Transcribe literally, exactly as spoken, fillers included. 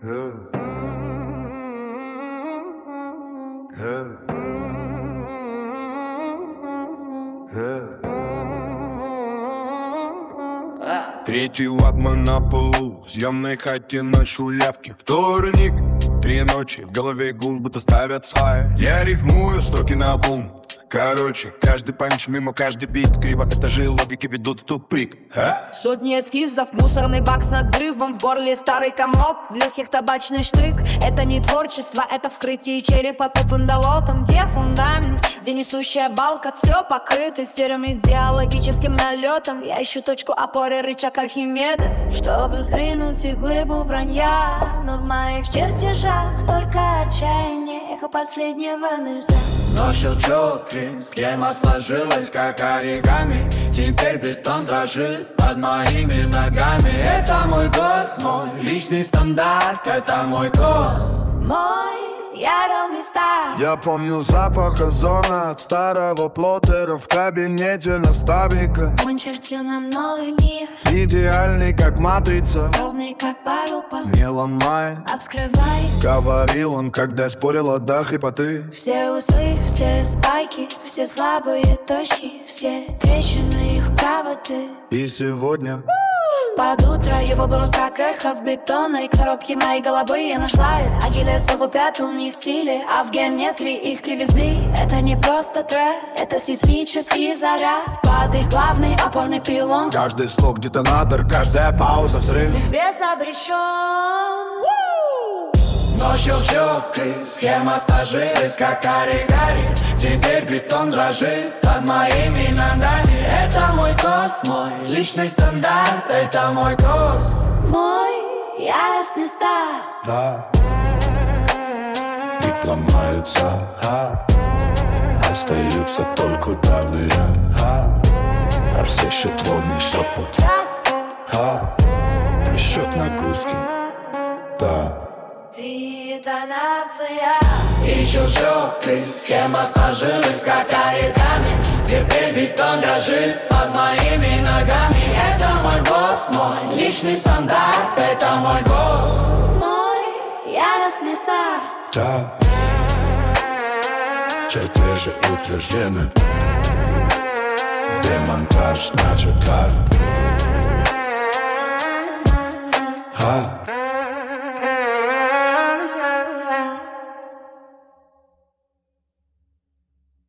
Третий лад мы на полу, в съемной хате на шулявке. Вторник, три ночи, в голове гул, будто ставят свай. Я рифмую строки на бум. Короче, каждый панч мимо, каждый бит криво, этажи логики ведут в тупик. А? Сотни эскизов, мусорный бак с надрывом, в горле старый комок, в легких табачный штык. Это не творчество, это вскрытие черепа тупым долотом. Где фундамент, где несущая балка, все покрыто серым идеологическим налетом. Я ищу точку опоры, рычаг Архимеда, чтобы сдвинуть их глыбу вранья. Но в моих чертежах только отчаяние, эхо последнего нельзя. Но щелчок, схема сложилась как оригами. Теперь бетон дрожит под моими ногами. Это мой голос, мой личный стандарт. Это мой голос, мой ярый стар. Я помню запах озона от старого плоттера в кабинете наставника. Он чертил нам новый мир, идеальный как матрица, ровный как парупа, не ломай, обскрывай. Говорил он, когда спорила до хрипоты. Все узлы, все спайки, все слабые точки, все трещины их правоты. И сегодня под утро его голос как эхо в бетонной коробке моей головы. Я нашла Ахиллесову пяту не в силе, а в геометрии их кривизны. Это не просто трек, это сейсмический заряд под их главный опорный пилон. Каждый слог детонатор, каждая пауза взрыв. Их бес обречен. Но щелчок, схема сложилась как оригами. Теперь бетон дрожит под моими ногами. Это мой кост, мой личный стандарт. Это мой кост, мой яростный стар. Да, и ломаются, а остаются только ударные, а Арсещет лунный шепот, а счет на куски, да. Детонация. И щелчок, схема сложилась как оригами. Теперь бетон дрожит под моими ногами. Это мой босс, мой личный стандарт. Это мой голос, мой яростный старт. Да, чертежи утверждены. Демонтаж начат как, а